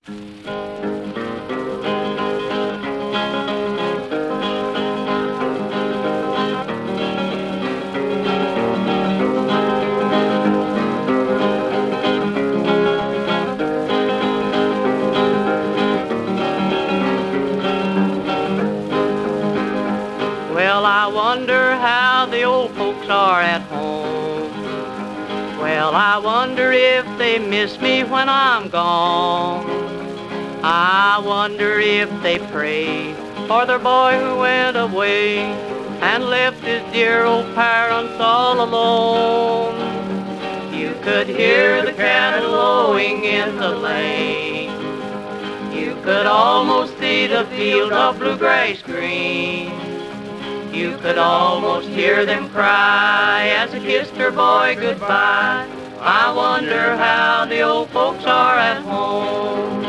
Well, I wonder how the old folks are at home. Well, I wonder if they miss me when I'm gone. I wonder if they pray for their boy who went away and left his dear old parents all alone. You could hear the cattle lowing in the lane. You could almost see the field of bluegrass green. You could almost hear them cry as they kissed their boy goodbye. I wonder how the old folks are at home.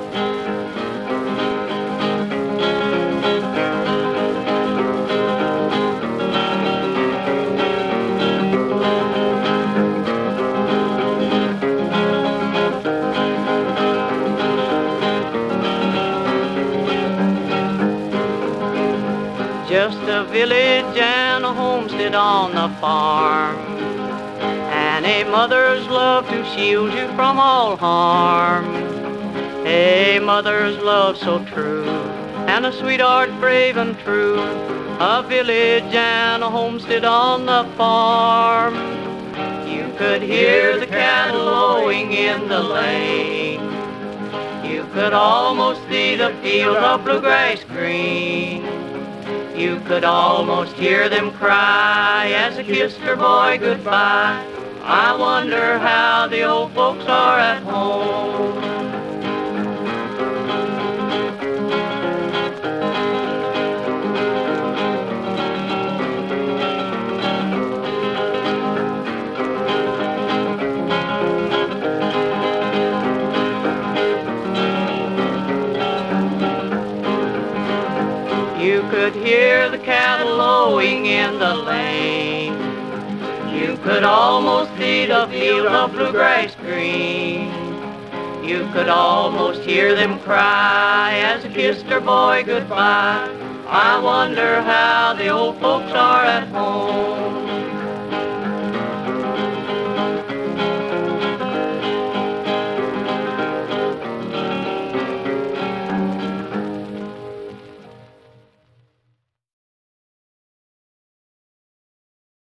Just a village and a homestead on the farm, and a mother's love to shield you from all harm. A mother's love so true, and a sweetheart brave and true. A village and a homestead on the farm. You could hear the cattle lowing in the lane. You could almost see the field of bluegrass green. You could almost hear them cry as they kissed their boy goodbye. I wonder how the old folks are at home. You could hear the cattle lowing in the lane. You could almost see the field of bluegrass green. You could almost hear them cry as they kissed their boy goodbye. I wonder how the old folks are at home.